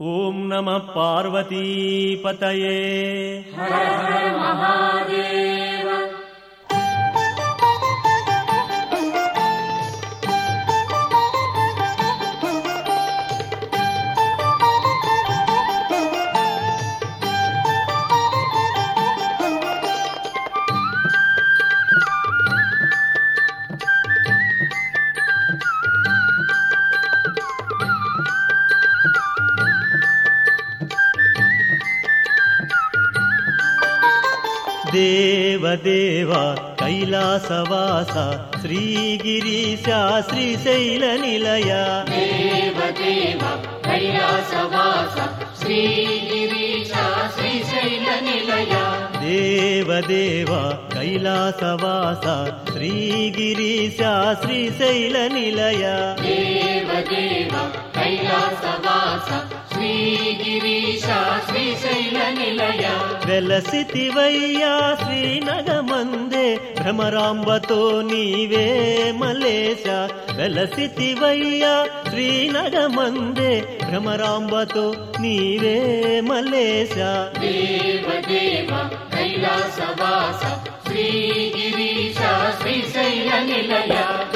ఓం నమః పార్వతీపతయే. హర హర మహాదేవ. దేవదేవ కైలాసవాస శ్రీగిరీశ శ్రీశైల నిలయ. దేవదేవ కైలాసవాస శ్రీగిరీశ శ్రీశైల నిలయ. దేవదేవ కైలాసవాస శ్రీగిరీశ శ్రీశైల నిలయ. దేవదేవ కైలాసవాస శ్రీగిరీశ శ్రీశైల నిలయ. వెలసితివయ్యా శ్రీనగమందే భ్రమరాంబతో నీవే మలేశ. వెలసితివయ్యా శ్రీనగమందే భ్రమరాంబతో నీవే మలేశ. దేవదేవ కైలాసవాస శ్రీగిరీశ శ్రీశైల నిలయ.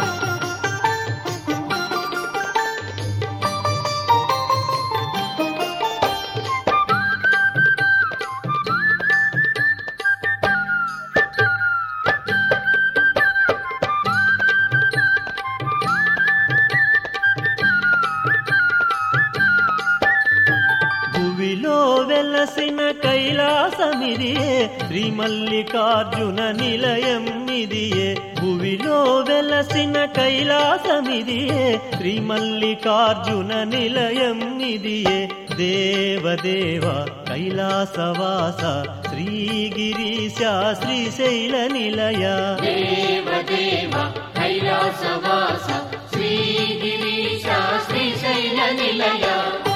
భువిలో వెలసిన కైలాసమిదియే శ్రీమల్లికార్జున నిలయం ఇదియే. భువిలో వెలసిన కైలాసమిదియే శ్రీమల్లికార్జున నిలయం ఇదియే. దేవదేవ కైలాసవాస శ్రీగిరీశ శ్రీశైల నిలయ. దేవదేవ కైలాసవాస శ్రీగిరీశ శ్రీశైల నిలయ.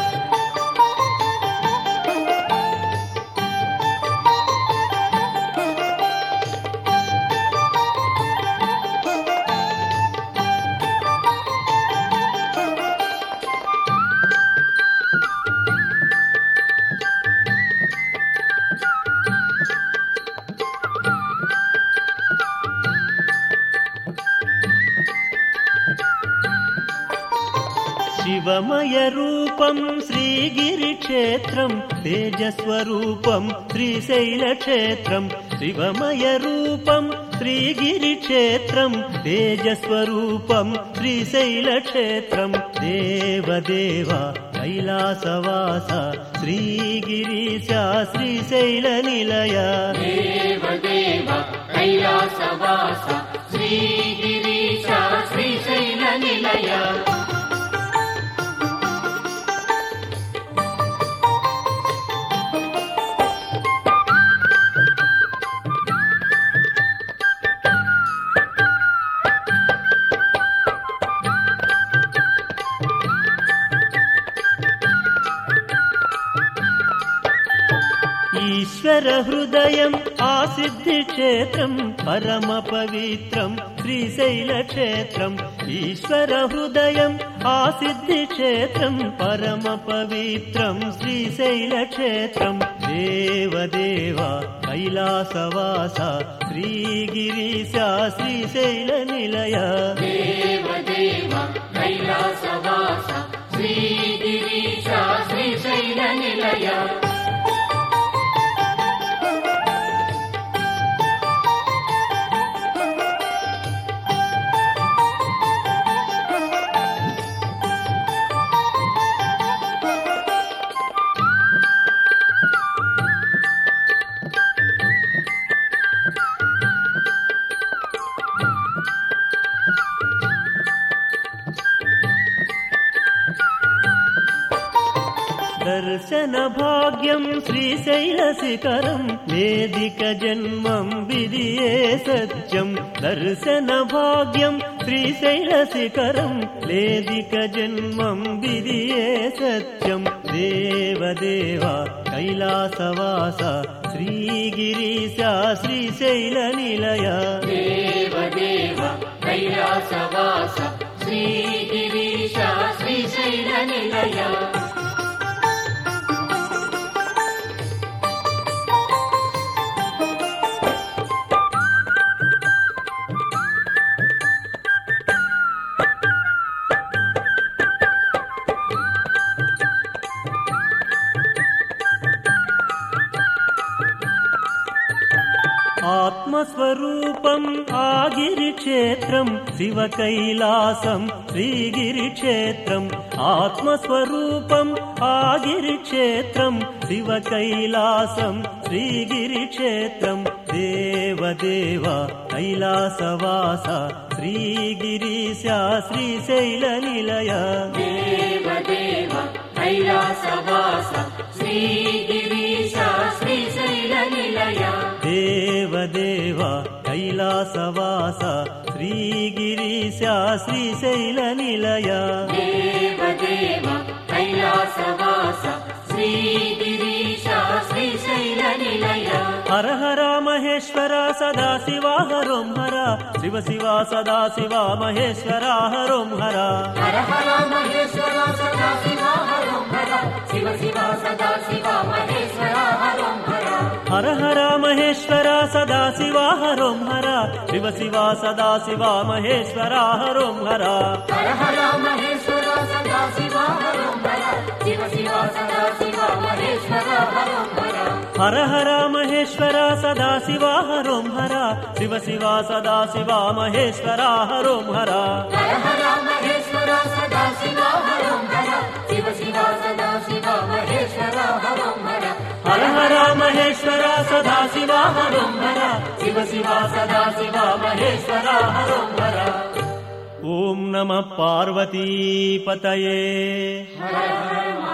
శివమయ రూపం శ్రీగిరి క్షేత్రం తేజస్వరూపం శ్రీశైల క్షేత్రం. శివమయ రూపం శ్రీగిరి క్షేత్రం తేజస్వరూపం శ్రీశైల క్షేత్రం. దేవదేవ కైలాసవాస శ్రీగిరీశ శ్రీశైల నిలయ. దేవదేవ కైలాసవాస శ్రీగిరీశ శ్రీశైల నిలయ. ఈశ్వర హృదయం ఆసిద్ధి క్షేత్రం పరమ పవిత్రం శ్రీశైల క్షేత్రం. ఈశ్వర హృదయం ఆసిద్ధి క్షేత్రం పరమ పవిత్రం శ్రీశైల క్షేత్రం. దేవదేవ కైలాసవాస శ్రీగిరీశ శ్రీశైల నిలయ. దేవదేవ కైలాసవాస శ్రీగిరీశ శ్రీశైల నిలయ. దర్శన భాగ్యం శ్రీశైల శిఖరం వేదిక జన్మం విదియే సత్యం. దర్శన భాగ్యం శ్రీశైల శిఖరం వేదిక జన్మం విదియే సత్యం. దేవదేవ కైలాసవాస శ్రీగిరీశ శ్రీశైల నిలయ. దేవదేవ కైలాసవాస శ్రీగిరీశ శ్రీశైల నిలయ. ఆత్మస్వరూపం ఆగిరిక్షేత్రం శివ కైలాసం శ్రీగిరిక్షేత్రం ఆత్మస్వరూపం ఆగిరిక్షేత్రం శివ కైలాసం శ్రీగిరిక్షేత్రం దేవదేవ కైలాసవాస శ్రీగిరీశ శ్రీశైల నిలయ దేవదేవ కైలాసవాస శ్రీగిరీశ శ్రీశైల నిలయ దేవదేవ కైలాసవాస శ్రీగిరీశ శ్రీశైల నిలయ దేవదేవ కైలాసవాస శ్రీగిరీశ శ్రీశైల నిలయ హర హర మహేశ్వర సదాశివ హరోం హర శివ శివ సదాశివ మహేశ్వర హరోం హర హర హర మహేశ్వర సదాశివ హరోం హర శివ శివ సదాశివ మహేశ్వర హరోం హర హర హర మహేశ్వర సదాశివ హరోం హర శివ శివ సదాశివ మహేశ్వర హరోం హర హర హర మహేశ్వర సదాశివ హరోం హర శివ శివ సదాశివ మహేశ్వర హరోం హర హర హర మహేశ్వర సదాశివ హరోం హర శివ శివ సదాశివ మహేశ్వర హరోం హర హర హర మహేశ్వర సదాశివ హరోం హర శివ శివ సదాశివ మహేశ్వర హరోం హర హర హర మహేశ్వర సదాశివ హరోం హర శివ శివ సదాశివ మహేశ్వర హరోం హర ఓం నమః పార్వతీపతయే హర హర